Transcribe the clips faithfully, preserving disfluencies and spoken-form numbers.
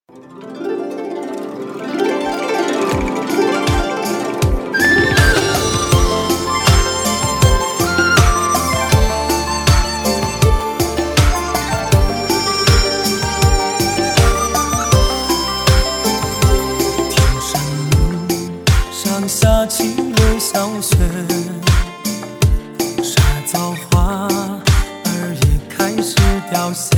下起了小雪，沙枣花儿也开始凋谢，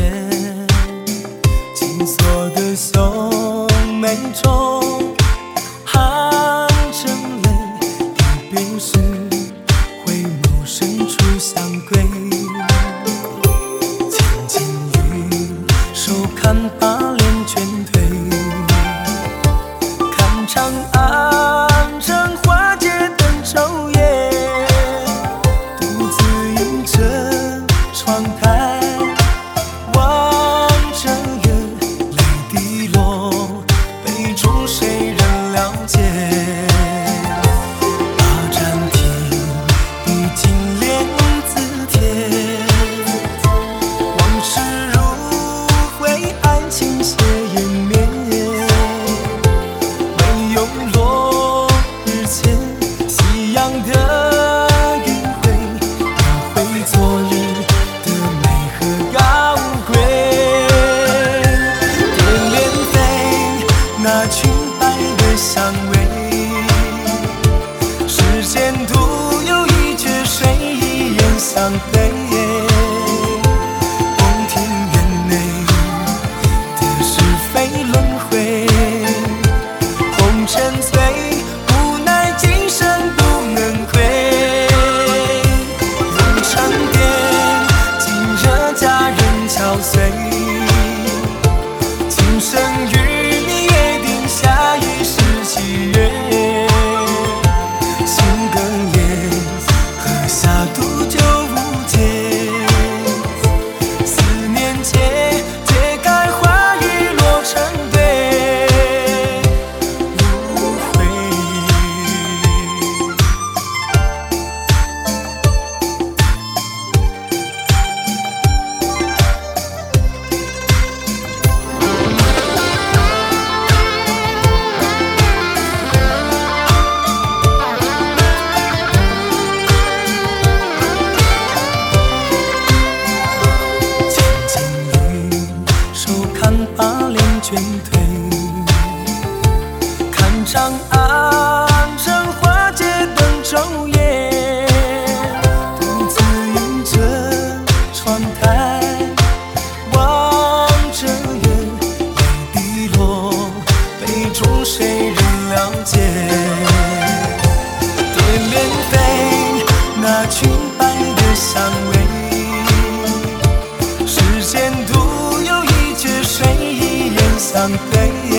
金色的秀眉中含着泪，离别时回眸深处相归。渐渐雨手看把脸倦退，看长安相对，宫廷院内的是非轮回，红尘醉，无奈今生不能归。永长殿，今热佳人憔悴，今生与你约定下一世契约。心更烈，喝下毒酒。倦退，看长安城花街灯昼夜，独自倚着窗台望着月，泪滴落，杯中谁人了解？蝶恋飞，那裙摆的香味，世间独有一绝，谁相对。